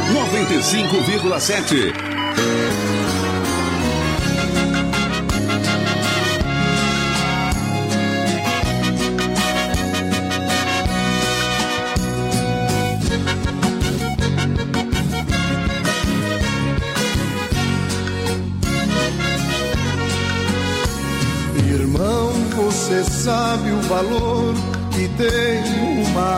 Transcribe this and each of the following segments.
95,7. Irmão, você sabe o valor que tem uma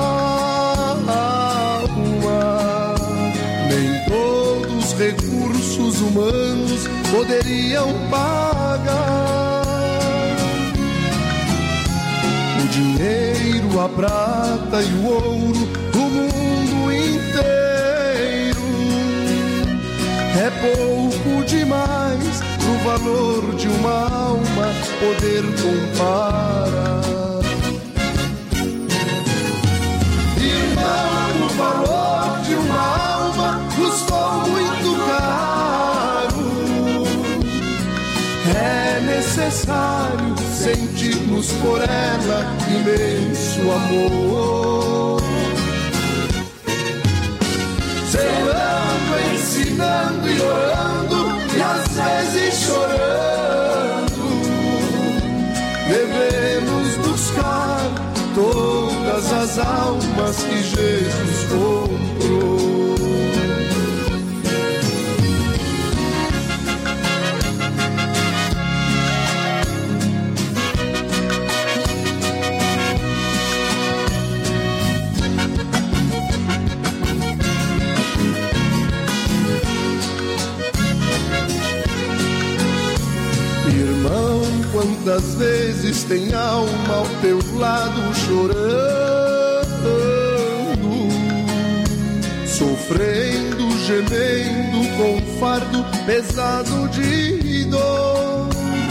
alma. Nem todos os recursos humanos poderiam pagar o dinheiro, a prata e o ouro do mundo inteiro. É pouco demais pro valor de uma alma poder comparar. Irmão, o valor de uma alma custou muito caro. É necessário sentirmos por ela imenso amor. Zelando, ensinando e orando, e às vezes chorando, devemos buscar todas as almas que Jesus comprou. Quantas vezes tem alma ao teu lado chorando, sofrendo, gemendo com um fardo pesado de dor.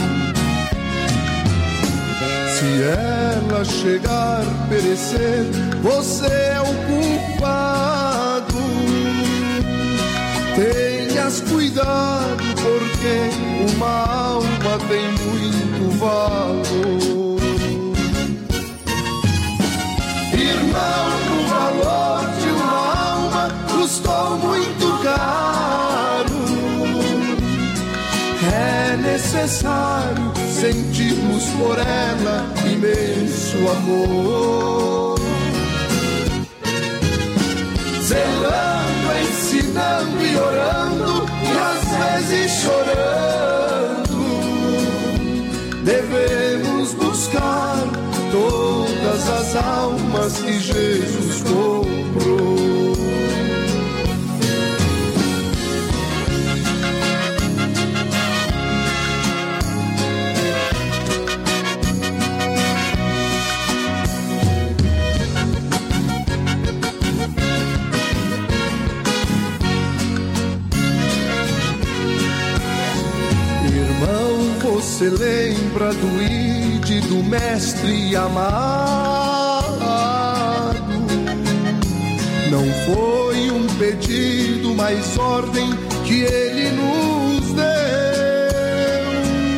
Se ela chegar a perecer, você é o culpado. Tenhas cuidado, porque uma alma tem muito valor. Irmão, o valor de uma alma custou muito caro. É necessário sentirmos por ela imenso amor. Zelando, ensinando e orando, e às vezes chorando, devemos buscar todas as almas que Jesus comprou. Você lembra do ide do mestre amado? Não foi um pedido, mas ordem que ele nos deu.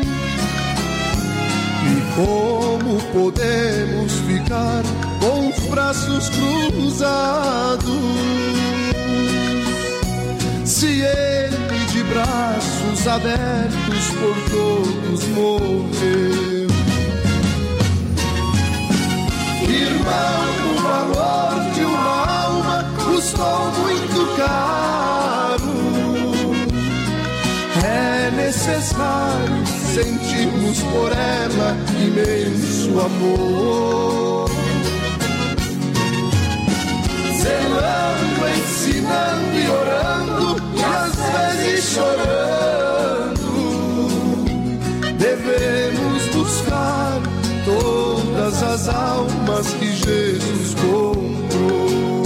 E como podemos ficar com os braços cruzados, se ele de braços abertos por todos morreu? Irmão, o valor de uma alma custou muito caro. É necessário sentirmos por ela imenso amor. Zelando, ensinando e orando, e às vezes chorando, devemos buscar todas as almas que Jesus comprou.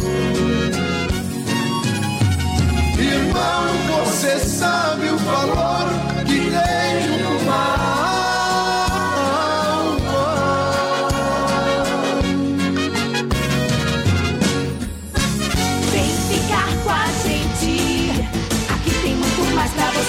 Irmão, você sabe o valor que tem uma alma. Vem ficar com a gente, aqui tem muito mais pra você.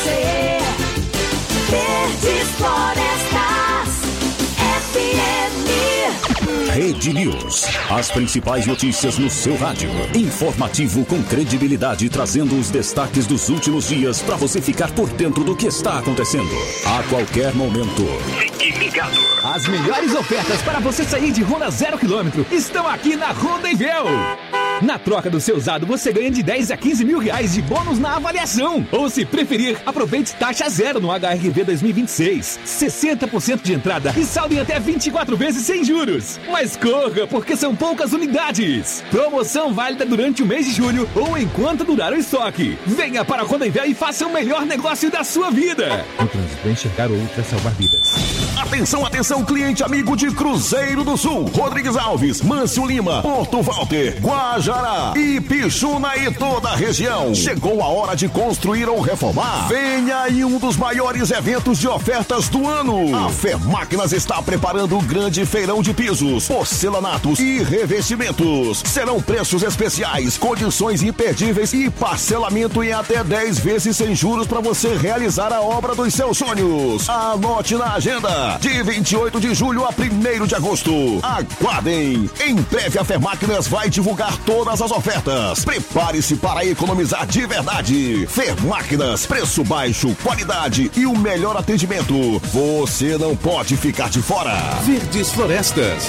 Rede News. As principais notícias no seu rádio. Informativo com credibilidade, trazendo os destaques dos últimos dias para você ficar por dentro do que está acontecendo. A qualquer momento. Fique ligado. As melhores ofertas para você sair de Honda 0 km estão aqui na Honda Envel. Na troca do seu usado, você ganha de 10 a 15 mil reais de bônus na avaliação. Ou, se preferir, aproveite taxa zero no HRV 2026. 60% de entrada e saldo em até 24 vezes sem juros. Mas corra, porque são poucas unidades. Promoção válida durante o mês de julho ou enquanto durar o estoque. Venha para a Honda Envel e faça o melhor negócio da sua vida. No trânsito, enxergar outra, salvar vidas. Atenção, atenção, cliente amigo de Cruzeiro do Sul, Rodrigues Alves, Mâncio Lima, Porto Walter, Guajará, Ipixuna e toda a região. Chegou a hora de construir ou reformar. Venha aí um dos maiores eventos de ofertas do ano. A Fermáquinas está preparando o grande feirão de pisos, porcelanatos e revestimentos. Serão preços especiais, condições imperdíveis e parcelamento em até 10 vezes sem juros para você realizar a obra dos seus sonhos. Anote na agenda. De 28 de julho a 1º de agosto. Aguardem! Em breve a Fermáquinas vai divulgar todas as ofertas. Prepare-se para economizar de verdade. Fermáquinas, preço baixo, qualidade e o melhor atendimento. Você não pode ficar de fora. Verdes Florestas,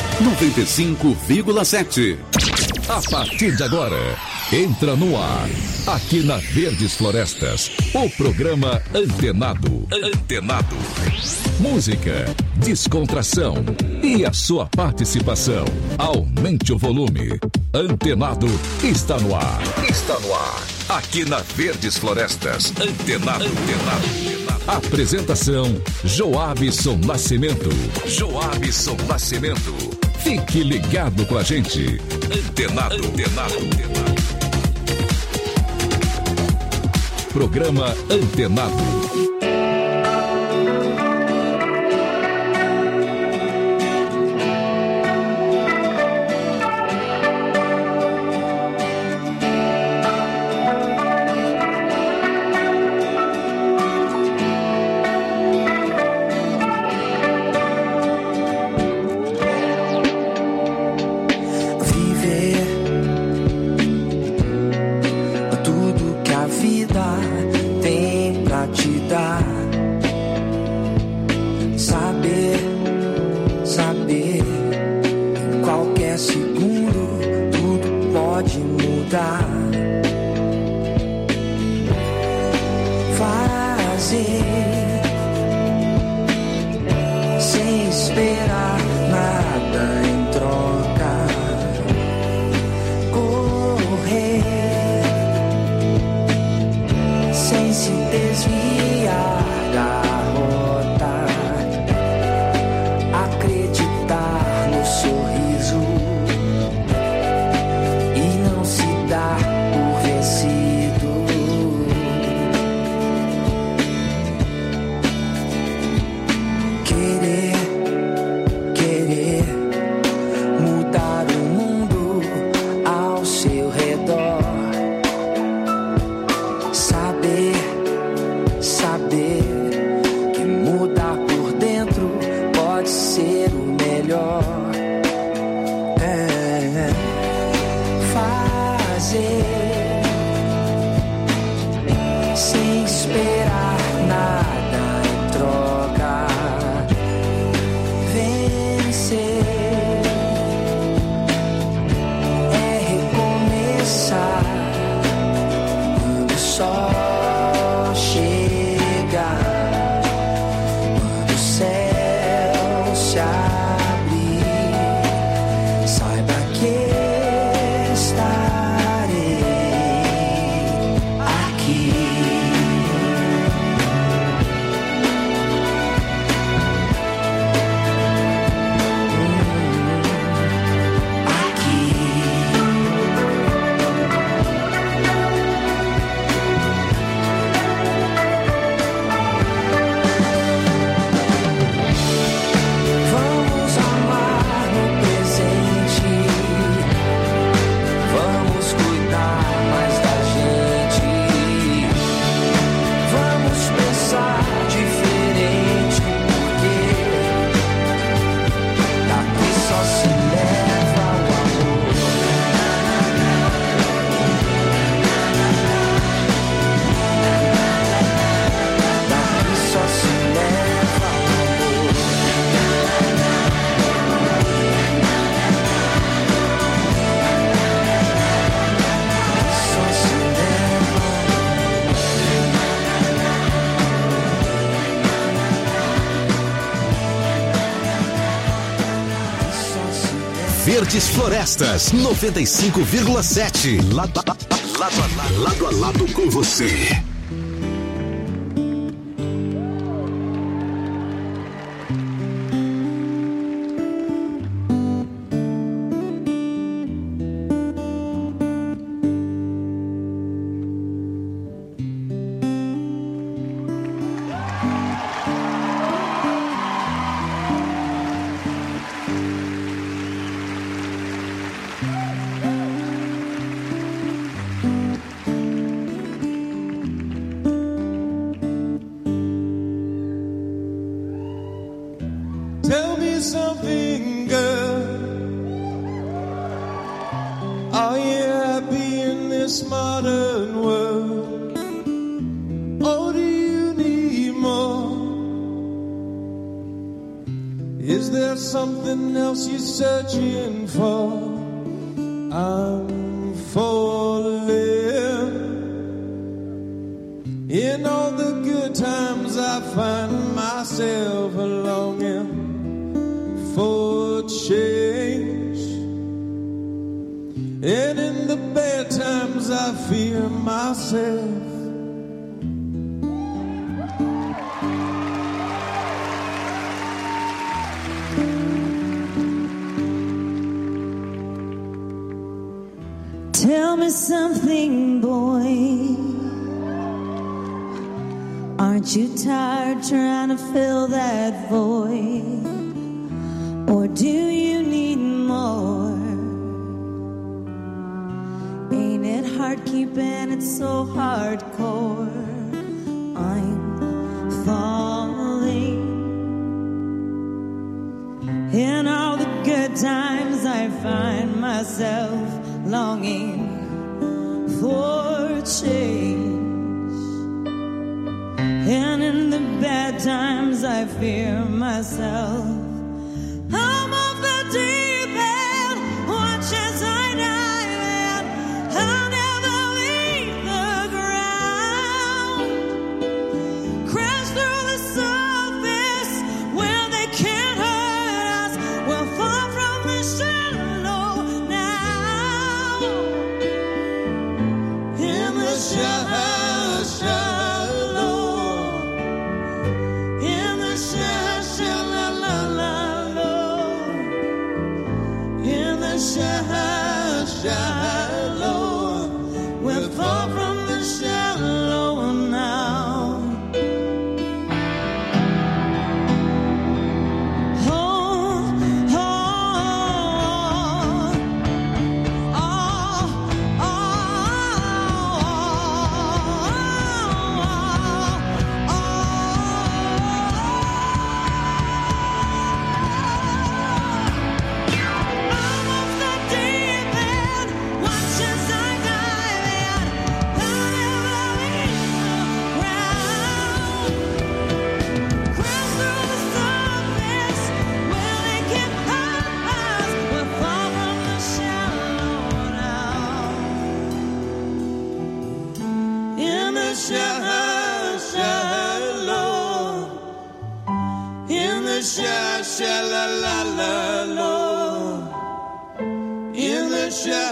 95,7. A partir de agora, entra no ar, aqui na Verdes Florestas, o programa Antenado. Antenado. Música, descontração e a sua participação. Aumente o volume. Antenado está no ar. Está no ar. Aqui na Verdes Florestas. Antenado. Antenado. Apresentação: Joabson Nascimento. Joabson Nascimento. Fique ligado com a gente. Antenado. Antenado. Programa Antenado. Verdes Florestas 95,7. Lado a lado com você. Tell me something, girl. Are you happy in this modern world? Or do you need more? Is there something else you're searching for? I'm falling. In all the good times I find myself longing for change, and in the bad times I fear myself. Tell me something, boy. Aren't you tired trying to fill that void? Or do you need more? Ain't it hard keeping it so hardcore? I'm falling. In all the good times I find myself longing for change, and in the bad times I fear myself. I'm off the deep end, watch as I dive in. I'll never leave the ground. Crash through the surface where they can't hurt us. We'll fall from the shallow now. In the shallow. Shallow, we're far from the shallow now. Oh, oh, oh, oh, in the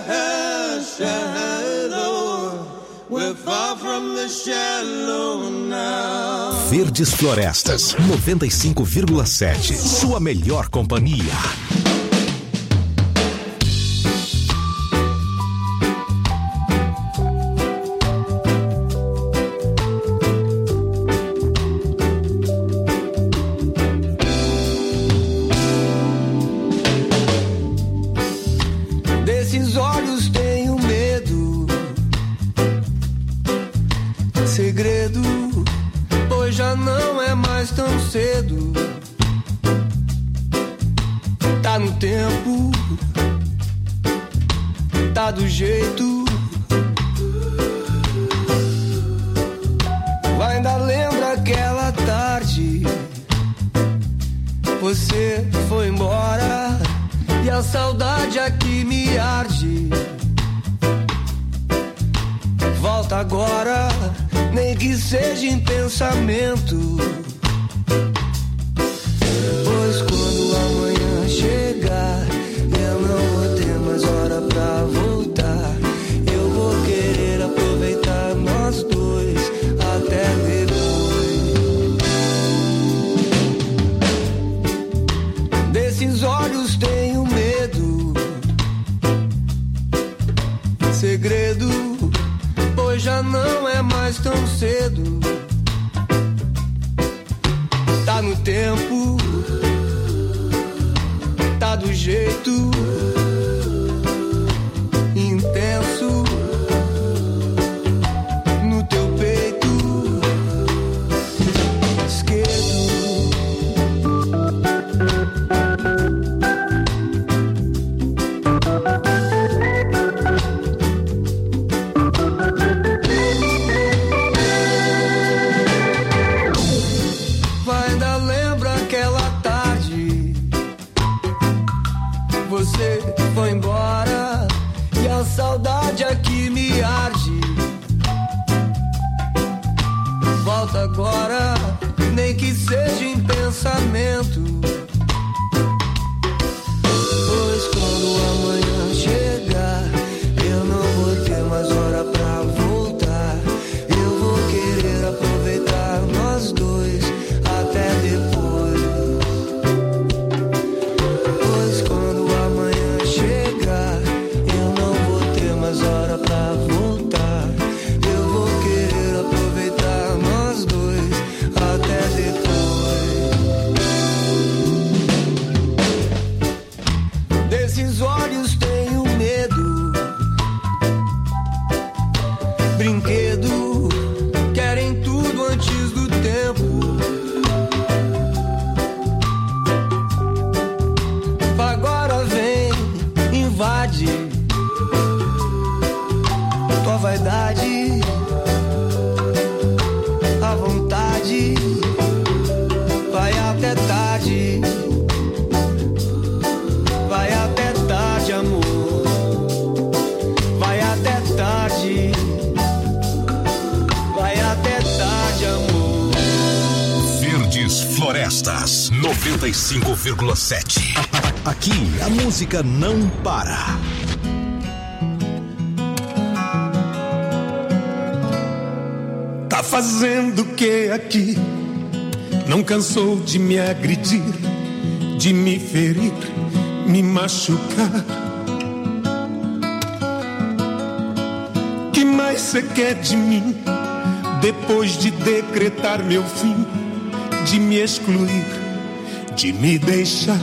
shallow, we're far from the shallow now. Verdes Florestas 95,7. Sua melhor companhia. Tá no tempo, tá do jeito. Ainda lembra aquela tarde? Você foi embora e a saudade aqui me arde. Volta agora, nem que seja em pensamento. Pois quando amanhã chegar, eu não não é mais tão cedo. Tá no tempo, tá do jeito intenso no teu peito esquerdo. Ainda lembra aquela tarde? Você foi embora e a saudade aqui me arde. Volta agora, nem que seja em pensamento. Pois quando amanhã chegar, eu não vou ter mais hora pra voltar. Eu vou querer aproveitar nós dois até depois. Pois quando amanhã chegar, eu não vou ter mais hora pra voltar. Eu vou querer aproveitar nós dois até depois. Desses olhos tenho medo. Brinquedo, querem tudo antes do tempo. Agora vem, invade tua vaidade, a vontade, vai até tarde, vai até tarde, amor, vai até tarde, vai até tarde, amor. Verdes Florestas 95,7. Aqui a música não para. Tá fazendo o que aqui? Não cansou de me agredir, de me ferir, me machucar? Que mais cê quer de mim? Depois de decretar meu fim, de me excluir, de me deixar.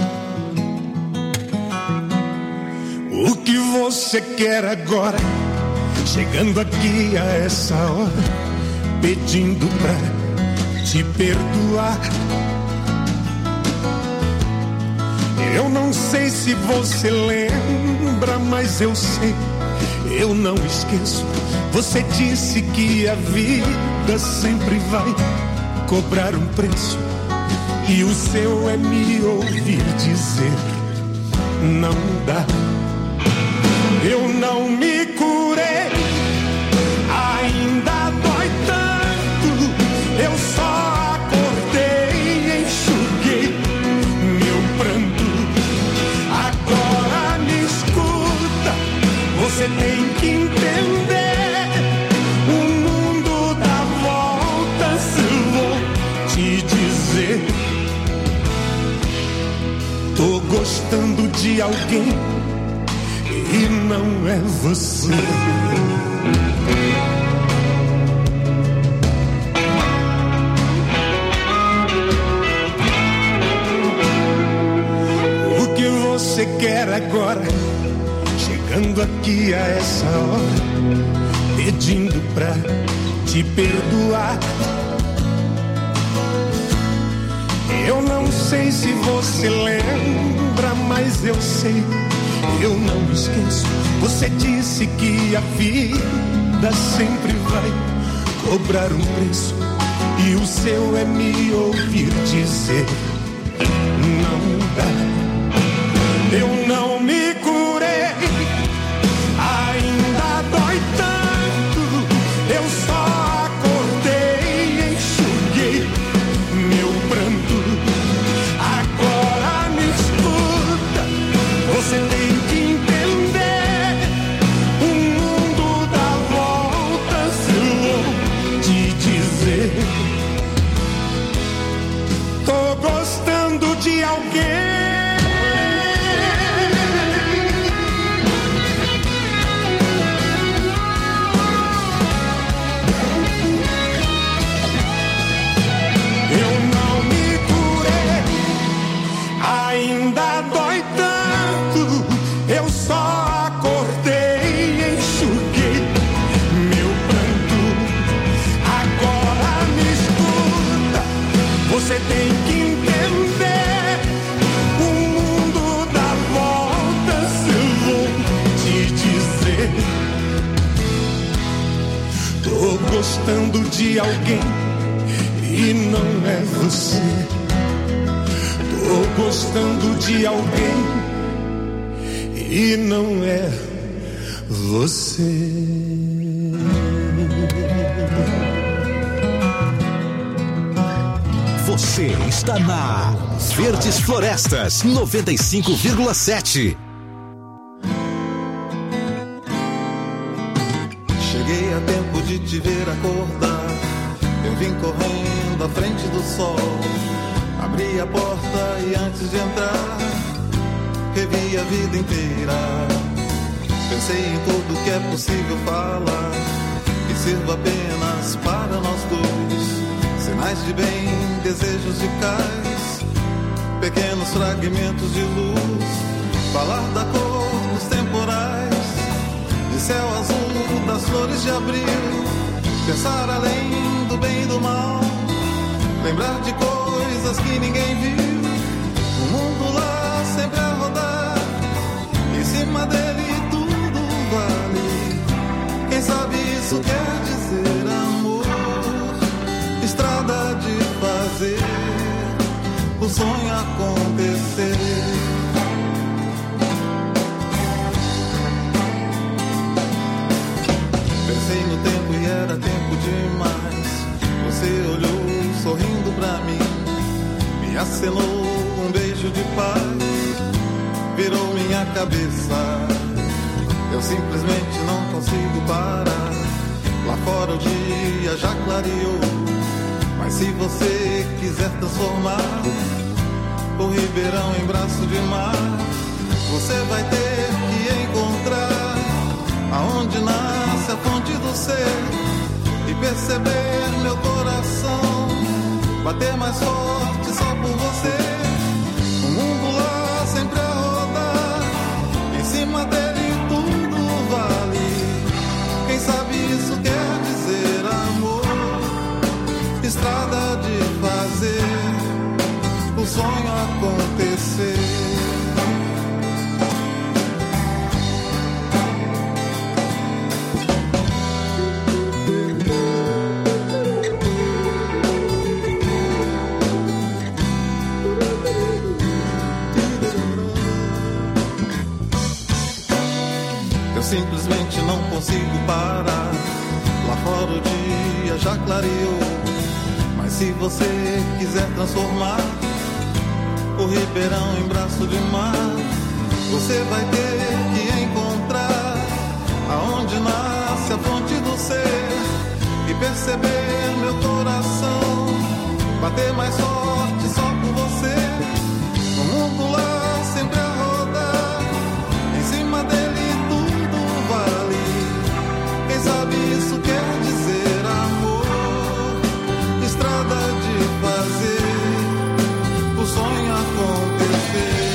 O que você quer agora? Chegando aqui a essa hora, pedindo pra te perdoar. Eu não sei se você lembra, mas eu sei, eu não esqueço. Você disse que a vida sempre vai cobrar um preço, e o seu é me ouvir dizer: não dá. Eu não me curei, ainda dói tanto. Eu só acordei e enxuguei meu pranto. Agora me escuta, você tem que entender. O mundo dá voltas, vou te dizer. Tô gostando de alguém e não é você. O que você quer agora? Chegando aqui a essa hora, pedindo pra te perdoar. Eu não sei se você lembra, mas eu sei, eu não esqueço. Você disse que a vida sempre vai cobrar um preço, e o seu é me ouvir dizer: não dá. Eu não me curei, ainda dói tanto. Eu só acordei e enxuguei meu pranto. Agora me escuta, você tem que entender. O mundo dá voltas, eu vou te dizer. Tô gostando de alguém Tô gostando de alguém e não é você. Tô gostando de alguém e não é você. Você está na Verdes Florestas 95,7. Cheguei a tempo de te ver acordar. Eu vim correndo à frente do sol. Abri a porta e antes de entrar, revi a vida inteira. Pensei em tudo que é possível falar, que sirva apenas para nós dois. Sinais de bem, desejos de cais, pequenos fragmentos de luz. Falar da cor dos temporais, de céu azul, das flores de abril. Pensar além do bem e do mal, lembrar de coisas que ninguém viu. O mundo lá sempre a rodar, em cima dele tudo vale. Quem sabe isso quer dizer amor, estrada de fazer o sonho acontecer. Pensei no tempo e era tempo demais. Você olhou sorrindo pra mim, me acenou um beijo de paz, virou minha cabeça. Eu simplesmente não consigo parar. Lá fora o dia já clareou, mas se você quiser transformar o Ribeirão em braço de mar, você vai ter que encontrar aonde nasce a fonte do ser e perceber meu coração bater mais forte só por você. O mundo lá sempre a rodar, em cima dele tudo vale. Quem sabe isso quer dizer amor, estrada de fazer o sonho acontecer. Eu simplesmente não consigo parar. Lá fora o dia já clareou, mas se você quiser transformar o Ribeirão em braço de mar, você vai ter que encontrar aonde nasce a fonte do ser e perceber meu coração bater mais forte só por você. O mundo lá sempre a rodar, em cima dele tudo vale. Quem sabe isso quer dizer amor, estrada de fazer o sonho acontecer.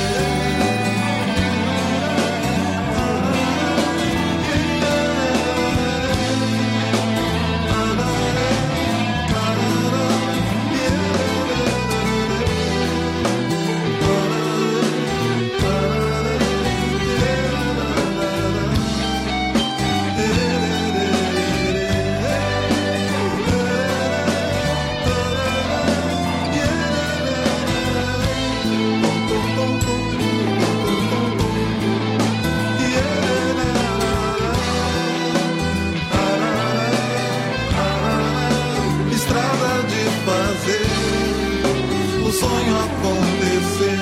Sonho acontecer.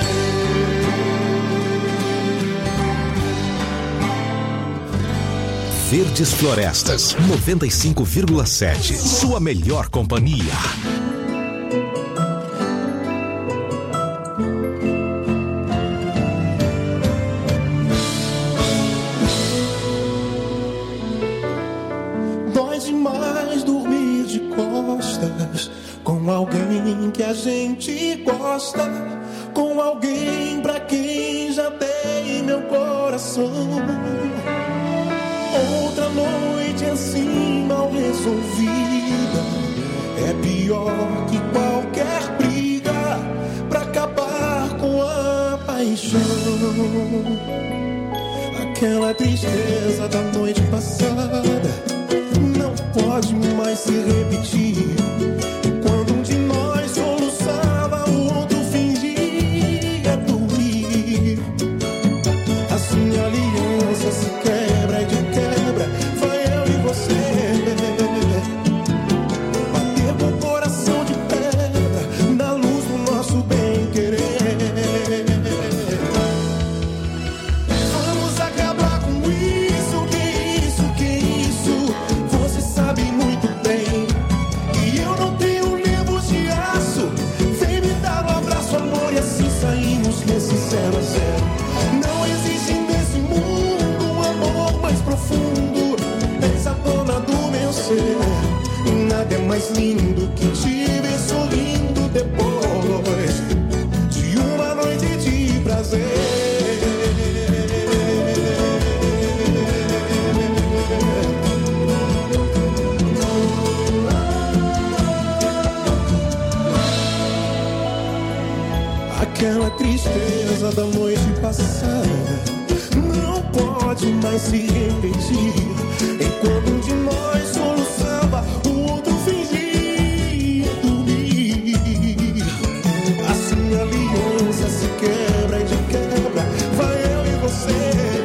Verdes Florestas 95,7. Sua melhor companhia. Dói demais dormir de costas com alguém que a gente gosta, com alguém pra quem já dei meu coração. Outra noite assim mal resolvida é pior que qualquer briga pra acabar com a paixão. Aquela tristeza da noite passada não pode me mais se repetir. E quando um de nós soluçava, o outro fingia dormir. Assim a aliança se quebra e de quebra vai eu e você. Bater com o coração de pedra na luz do nosso bem-querer. Vamos acabar com isso, que isso, que isso. Você sabe muito bem que eu não tenho nervos de aço. Vem me dar um abraço, amor, e assim saímos nesse 0 a 0. Não existe nesse mundo um amor mais profundo. És a dona do meu ser. E nada é mais lindo que te ver sorrindo depois de uma noite de prazer. Aquela tristeza da noite passada não pode mais se repetir. Enquanto um de nós soluçava, o outro fingia dormir. Assim a aliança se quebra e de quebra vai eu e você.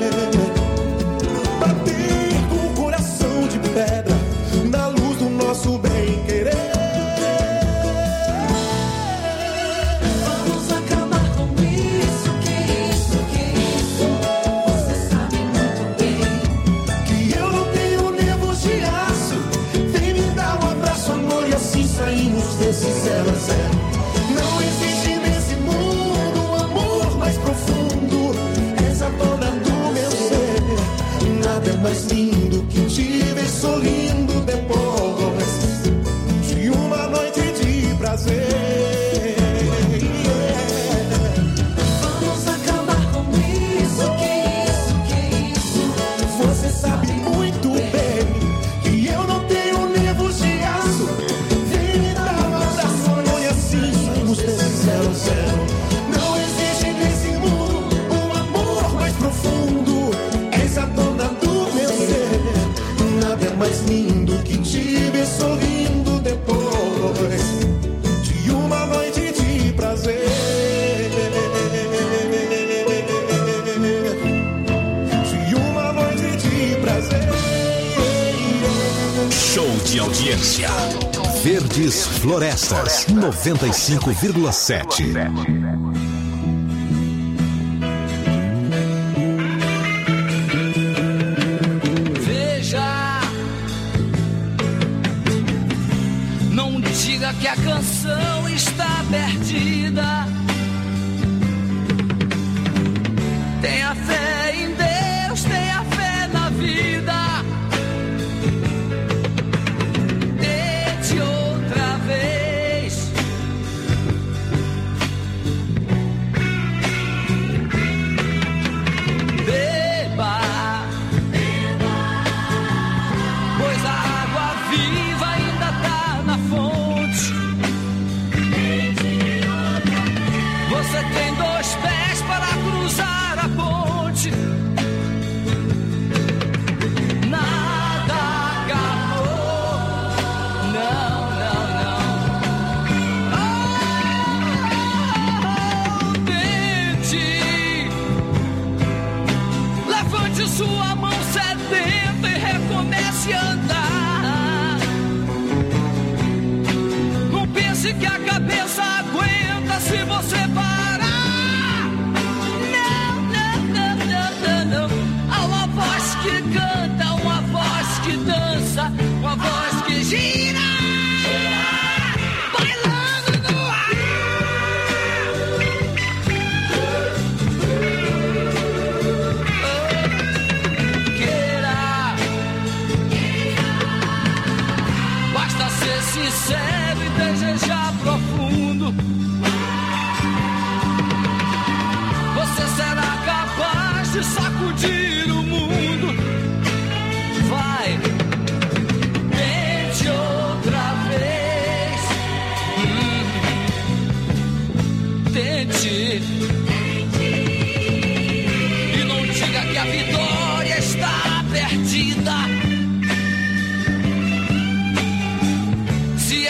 Bater com o coração de pedra na luz do nosso bem-querer. Vamos acabar com isso, que isso, que isso. Você sabe muito bem Que eu não tenho nervos de aço. Vem me dar um abraço, amor, e assim saímos desse 0 a 0. Não existe nesse mundo um amor mais profundo. És a dona do meu ser. Nada é mais lindo que te ver sorrindo depois de uma noite de prazer. Vamos acabar com isso, que isso, que isso. Você sabe muito bem que eu não tenho nervos de aço. Vem me dar um abraço, amor, e assim saímos desse 0 a 0. Não existe nesse mundo um amor mais profundo. És a dona do meu ser. Nada é mais lindo que te ver sorrindo depois de uma noite de prazer. De uma noite de prazer. Show de audiência. Verdes Florestas 95,7. Veja, não diga que a canção está perdida. Tenha fé em Deus, tenha fé na vida. Tente outra vez. Beba, pois a água viva ainda tá na fonte. Você tem 2 pés para cruzar a ponte. Nada acabou. Não, não, não. Tente. Levante sua mão sedenta e recomece a andar. Não pense que a cabeça aguenta se você parar. Não, não, não, não, não, não. Há uma voz que canta, uma voz que dança, uma voz que gira, bailando no ar. Queira, basta ser sincero e desejar profundo. Você será capaz de sacudir o mundo. Vai, tente outra vez. Tente. E não diga que a vitória está perdida.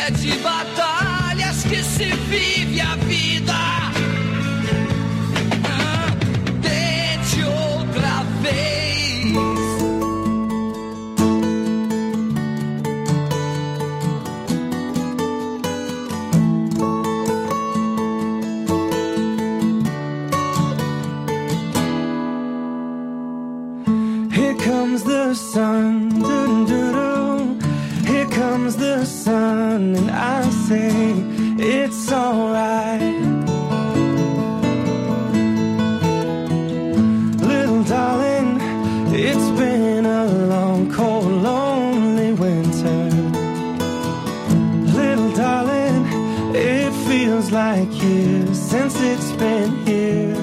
é de batalhas que se vive a vida. Tente outra vez. Here comes the sun, doo-doo-doo-doo. Here comes the sun, and I say it's alright. Little darling, it's been a long, cold, lonely winter. Little darling, it feels like years since it's been here.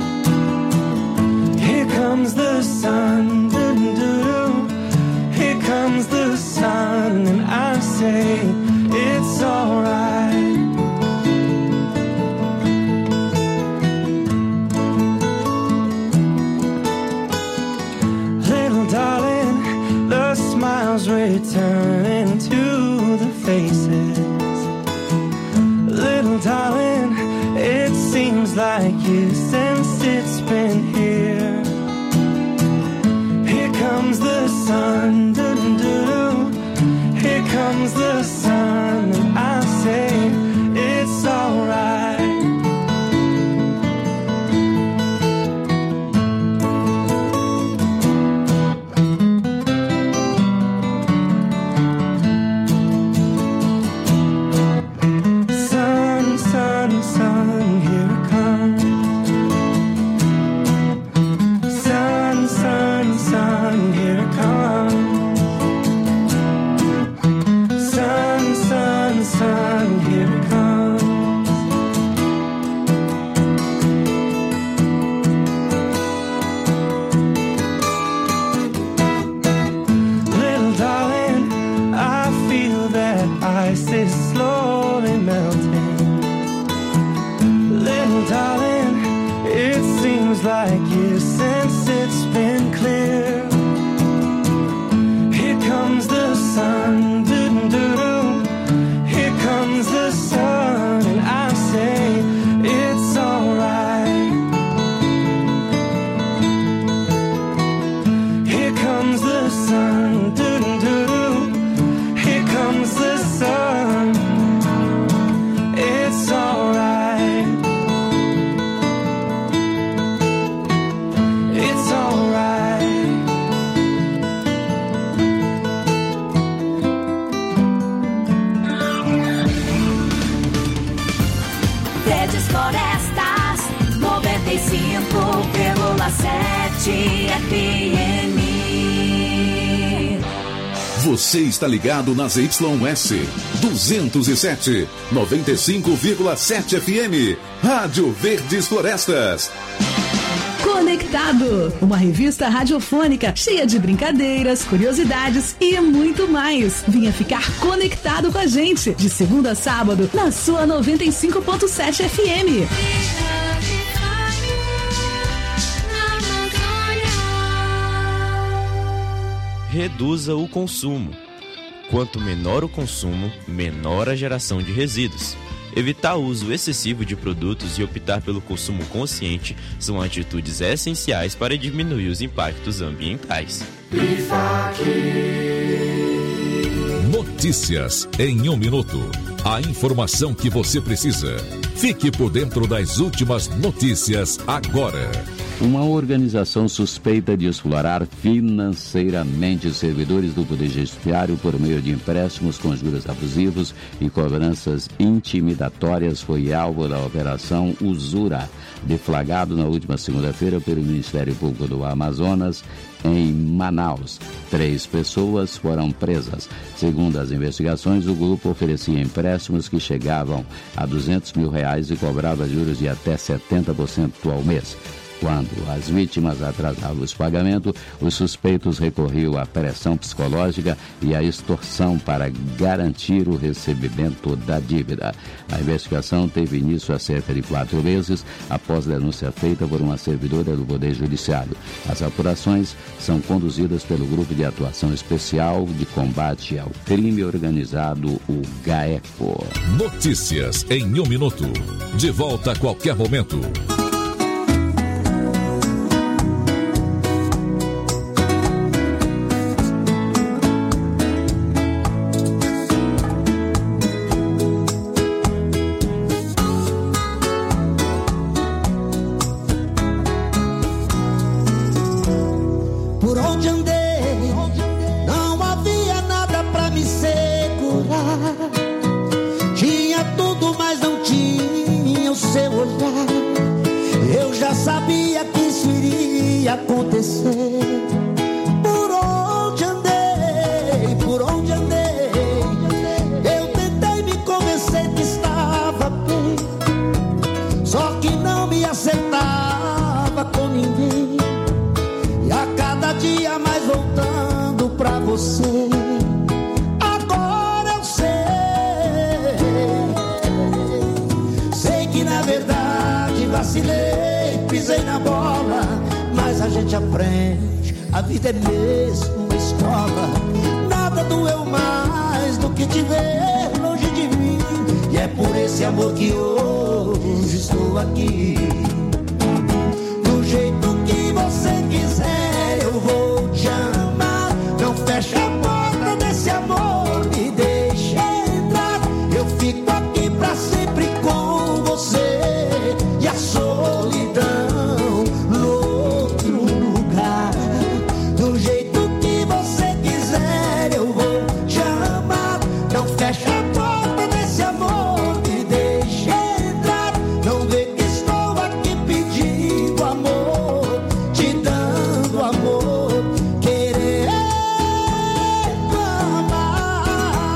Here comes the sun, doo-doo-doo. Here comes the sun, and I say it's alright. Little darling, the smiles returning to the faces. Little darling, it seems like years since it's been here. Here comes the sun, doo-doo-doo. Here comes the sun, and I say it's alright. Sun, sun, sun, here it comes. Sun, sun, sun, here it comes. Sun, sun, sun, here it comes. Little darling, I feel that ice is slowly melting. Little darling, it seems like years since it's been clear. Here comes the sun, doo-doo-doo. Here comes the sun, and I say it's alright. Here comes the sun, doo-doo-doo. Here comes the sun. It's alright. It's alright. Verdes Florestas, 95,7 FM. Você está ligado nas YS 207, 95,7 FM. Rádio Verdes Florestas. Conectado, uma revista radiofônica cheia de brincadeiras, curiosidades e muito mais. Venha ficar conectado com a gente, de segunda a sábado, na sua 95,7 FM. Reduza o consumo. Quanto menor o consumo, menor a geração de resíduos. Evitar o uso excessivo de produtos e optar pelo consumo consciente são atitudes essenciais para diminuir os impactos ambientais. Notícias em 1 minuto. A informação que você precisa. Fique por dentro das últimas notícias agora. Uma organização suspeita de explorar financeiramente servidores do Poder Judiciário por meio de empréstimos com juros abusivos e cobranças intimidatórias foi alvo da Operação Usura, deflagrado na última segunda-feira pelo Ministério Público do Amazonas, em Manaus. 3 pessoas foram presas. Segundo as investigações, o grupo oferecia empréstimos que chegavam a R$200 mil e cobrava juros de até 70% ao mês. Quando as vítimas atrasavam os pagamentos, os suspeitos recorriam à pressão psicológica e à extorsão para garantir o recebimento da dívida. A investigação teve início há cerca de 4 meses após denúncia feita por uma servidora do Poder Judiciário. As apurações são conduzidas pelo Grupo de Atuação Especial de Combate ao Crime Organizado, o GAECO. Notícias em 1 minuto. De volta a qualquer momento. Por onde andei, não havia nada pra me segurar. Tinha tudo, mas não tinha o seu olhar. Eu já sabia que isso iria acontecer. Por onde andei, eu tentei me convencer que estava bem. Só que não me acertava com ninguém. Dia mais voltando pra você. Agora eu sei que na verdade vacilei, pisei na bola, mas a gente aprende, a vida é mesmo uma escola. Nada doeu mais do que te ver longe de mim, e é por esse amor que hoje estou aqui. Do jeito que você quiser eu vou te amar. Não fecha a porta desse amor, me deixa entrar. Eu fico aqui pra sempre com você. E a solidão no outro lugar. Do jeito que você quiser eu vou te amar. Não fecha a porta desse amor, me deixa entrar. Não vê que estou aqui pedindo amor, te dando amor, querendo amar.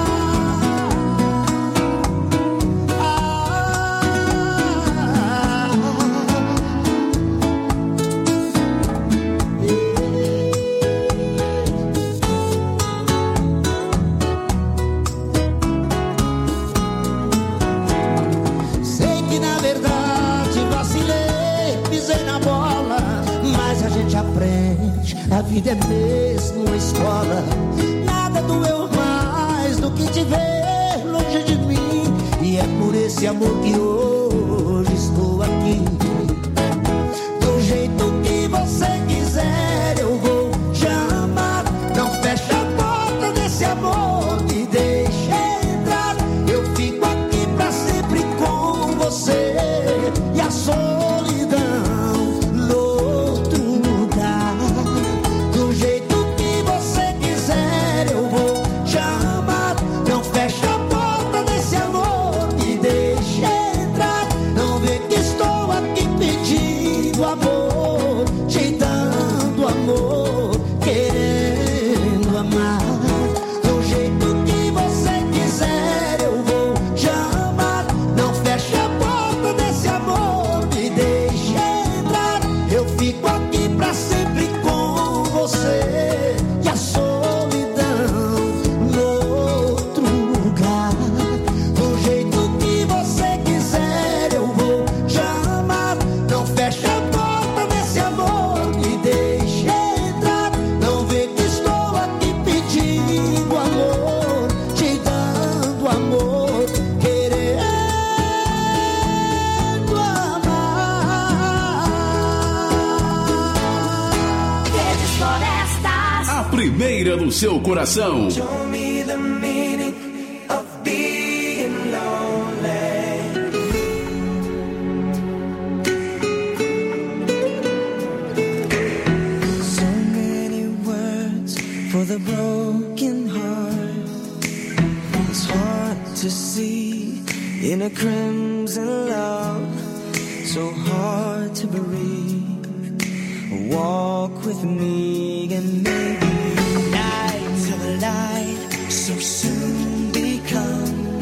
Sei que na verdade vacilei, pisei na bola, mas a gente aprende, a vida é mesmo uma escola. Nada doeu mais do que te ver longe de mim, e é por esse amor que hoje estou aqui. Do jeito que você quiser eu vou te amar. Não fecha a porta desse amor, me deixa entrar. Eu fico aqui pra sempre com você. E a solidão no outro lugar. Do jeito que você quiser eu vou te amar. Não fecha a porta desse amor, me deixa entrar. Não vê que estou aqui pedindo amor, te dando amor, querendo amar. Do jeito que você quiser eu vou te amar. Não fecha a porta desse amor, me deixa entrar. Eu fico aqui pra sempre com você. E a solidão no outro lugar. Do jeito que você quiser eu vou te amar. Não fecha a porta desse amor, me deixa entrar. Não vê que estou aqui pedindo amor, te dando amor, querendo amar. Verdes Florestas. A primeira no seu coração. Show me the meaning of being lonely. So many words for the broken heart. It's hard to see in a crimson love. So hard to breathe. Walk with me and maybe night till the light so soon become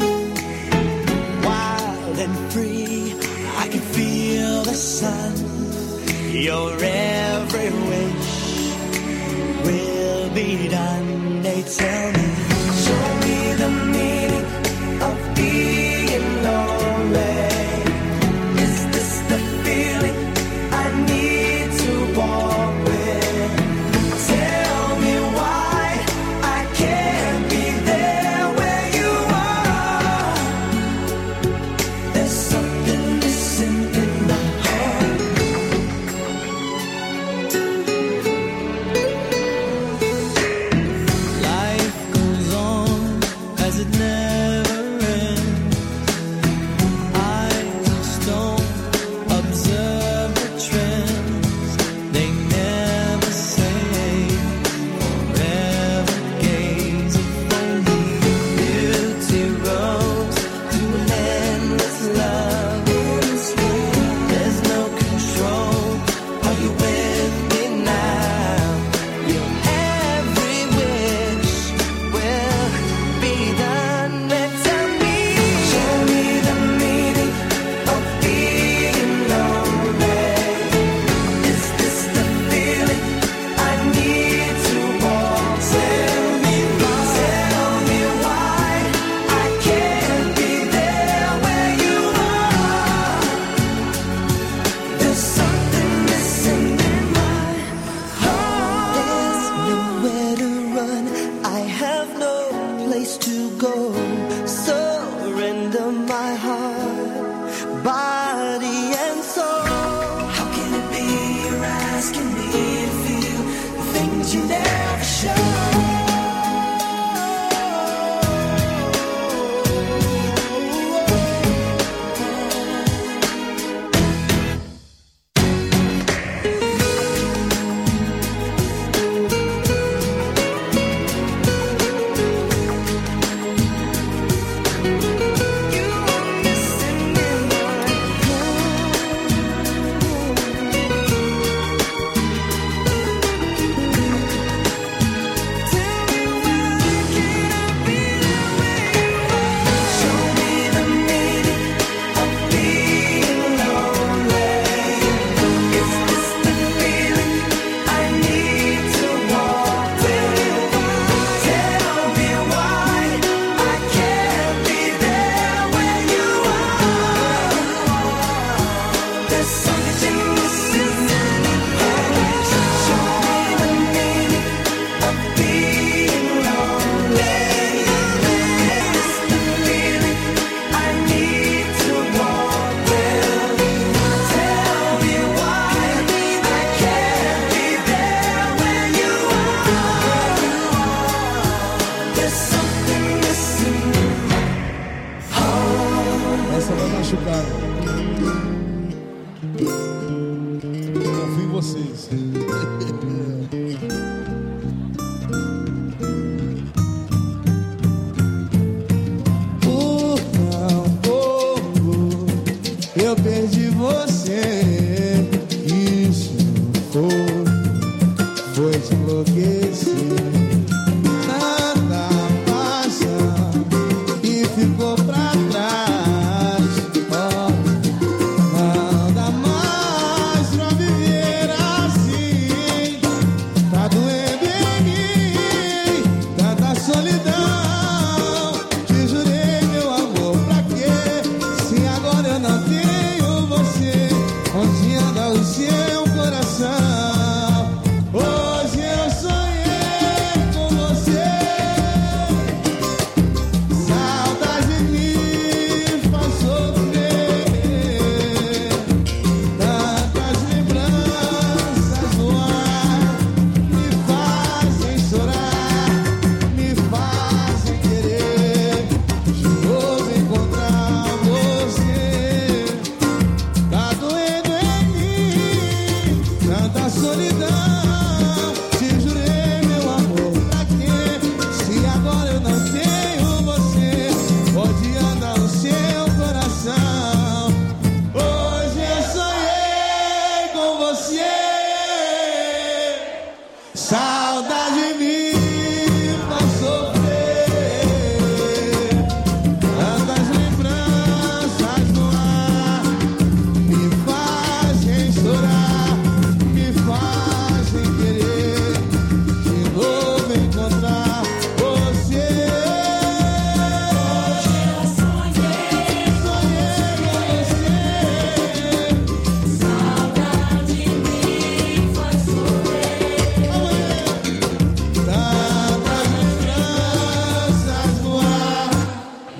wild and free. I can feel the sun Your every wish will be done. They tell me, show me the meaning of being lonely. Is this the feeling I need to walk with? Tell me why I can't be there where you are. There's something missing in the heart. Life goes on as it never ends. Eyes of stone observe the trends. They never say forever gazing for me. Beauty rose through an endless love. There's no control. Are you with me now? Your every wish will be done. Tell me, show me the meaning of being lonely. Is this the feeling I need to walk? Tell me why I can't be there where you are. There's something missing in my heart. There's nowhere to run. I have no place to go. Surrender my heart, body and soul. How can it be you're asking me to feel the things you never show?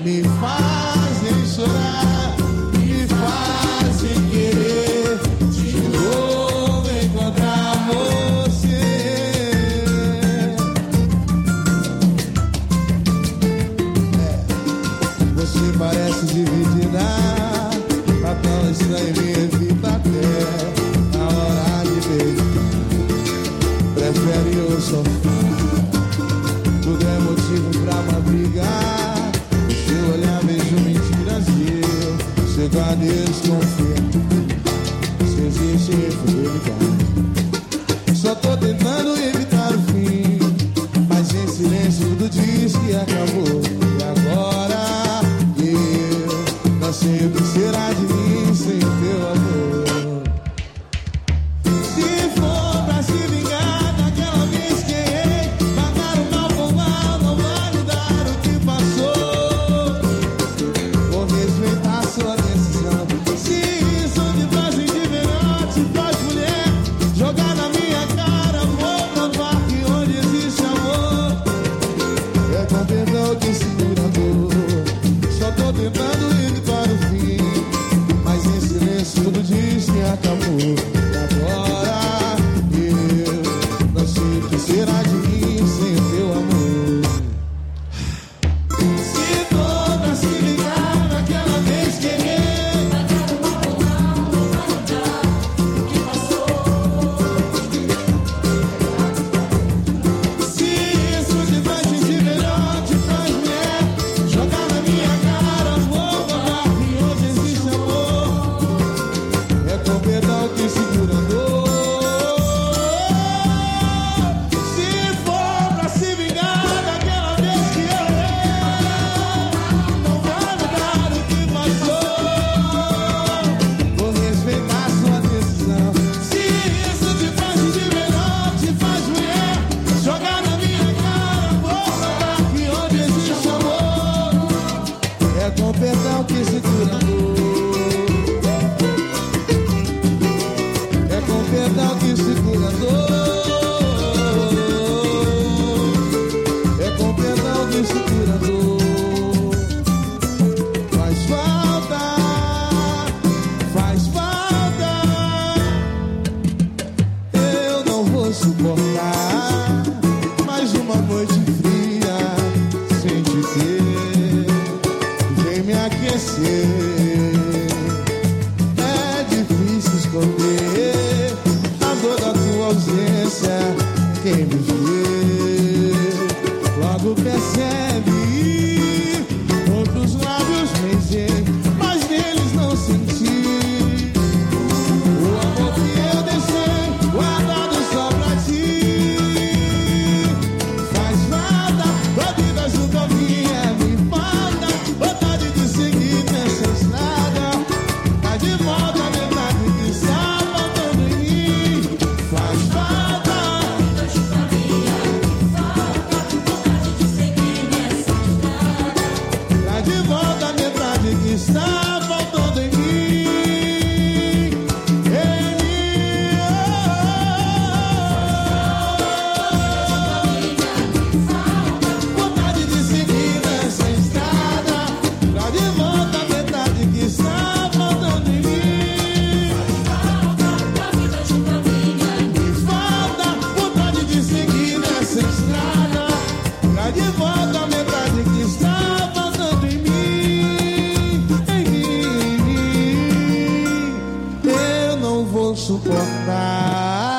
me fazem chorar, me fazem querer de novo encontrar você. Você parece dividida, tá tão estranho e me evita até a hora de beijar. Prefere eu sofrer, tudo é motivo pra uma briga. No seu olhar vejo mentiras e eu chego a desconfiar. Se existe infidelidade, só tô tentando evitar o fim, mas em silêncio tudo diz que acabou. E agora eu não sei o que será de mim sem teu amor. Se for pra se vingar daquela vez que errei, pagar o mal por mal não vai mudar o que passou. Vou respeitar sua decisão. Se isso te faz sentir melhor, te faz mulher, jogar na minha cara, vou provar que onde existe amor é com perdão que segura a dor. Só tô tentando evitar o fim, mas em silêncio tudo diz que acabou. E agora eu não sei o que será de mim sem teu amor. Se for pra se ligar naquela vez que errei, pagar o mal por mal não vai mudar o que passou. Se isso te faz sentir melhor, te faz mulher, jogar na minha cara, vou provar que hoje existe amor é com perdão que segura a dor. Se for pra se vingar daquela vez que eu errei, não vai mudar o que passou. Vou respeitar sua decisão. Se isso te faz sentir melhor, te faz mulher, jogar na minha cara, vou provar que onde existe amor é com perdão que segura a dor. É com perdão que segura a dor. É com perdão que segura a dor. Faz falta, faz falta. Eu não vou suportar mais uma noite fria sem te ter. Vem me aquecer. É difícil esconder a dor da tua ausência. Quem me vê logo percebe. Outros lábios beijar, mas neles não senti o amor que eu deixei guardado só pra ti. Faz falta tua vida junto a minha, me falta vontade de seguir nessa estrada. Tá de volta a metade que está faltando em mim. Faz falta tua vida junto a minha, me falta vontade de seguir nessa estrada. Tá de volta a metade que está faltando em mim. Vontade de seguir nessa estrada. Tá de volta a metade que está faltando em mim. Me falta vontade de seguir nessa estrada. Tá de volta a metade que está faltando em mim. Em mim. Eu não vou suportar.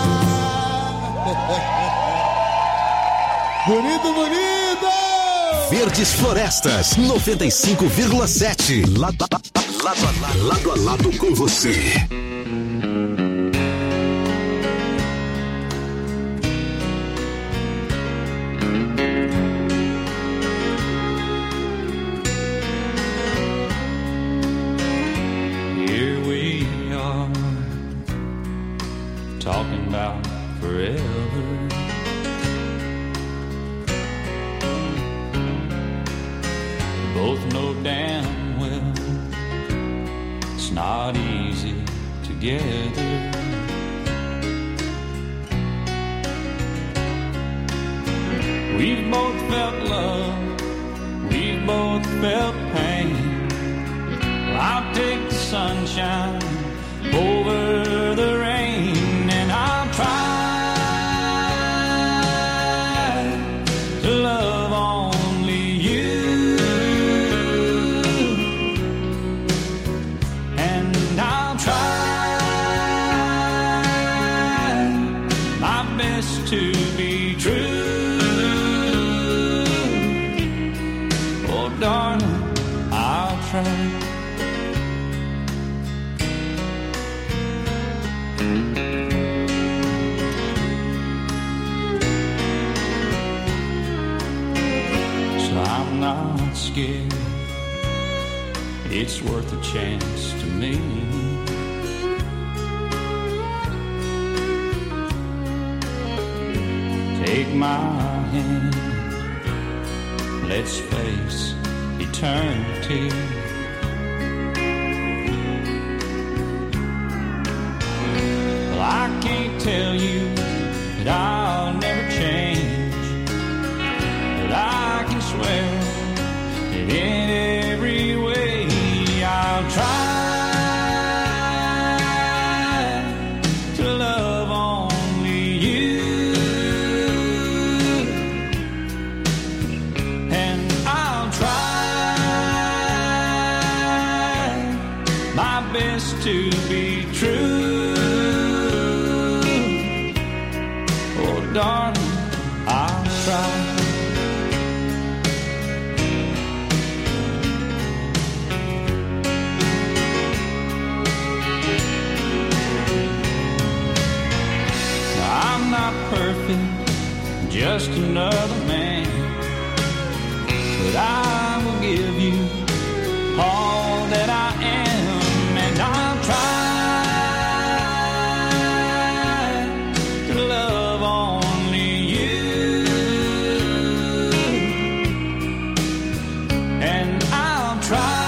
Bonito, bonito! Verdes Florestas 95,7. Lado a lado com você. Here we are, talking about forever. Both know damn well it's not easy together. We've both felt love, we've both felt pain. I'll take the sunshine over the rain, and I'll try to love only you, and I'll try my best to be true. Oh, darling, I'll try. Not scared, it's worth a chance to me. Take my hand, let's face eternity. Well, I can't tell you that I'll never change, but I can swear in every way I'll try to love only you, and I'll try my best to be true. Oh, darling, I'll try. Perfect, just another man, but I will give you all that I am, and I'll try to love only you, and I'll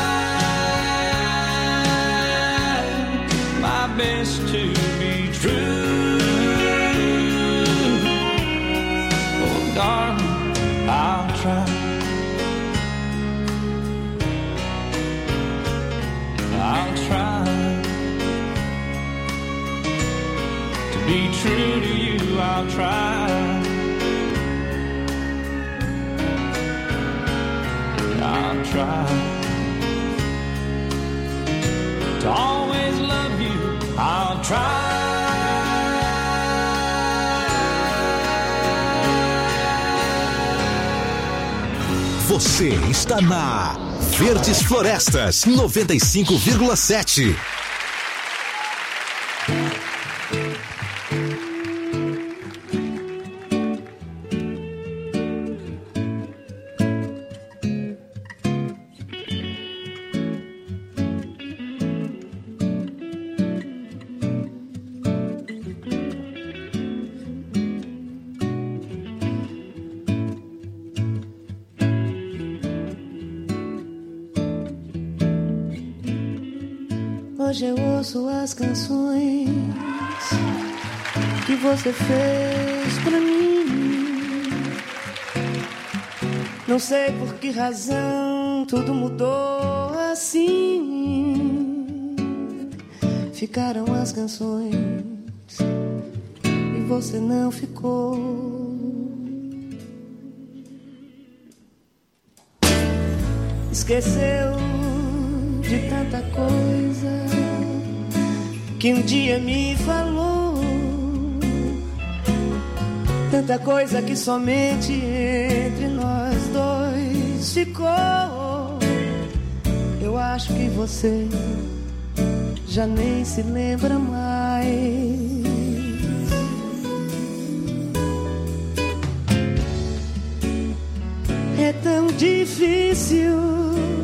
try my best to be true. Darling, I'll try. I'll try to be true to you. I'll try. I'll try to always love you. I'll try. Você está na Verdes Florestas 95,7. Hoje eu ouço as canções que você fez pra mim. Não sei por que razão tudo mudou assim. Ficaram as canções e você não ficou. Esqueceu de tanta coisa que um dia me falou, tanta coisa que somente entre nós dois ficou. Eu acho que você já nem se lembra mais. É tão difícil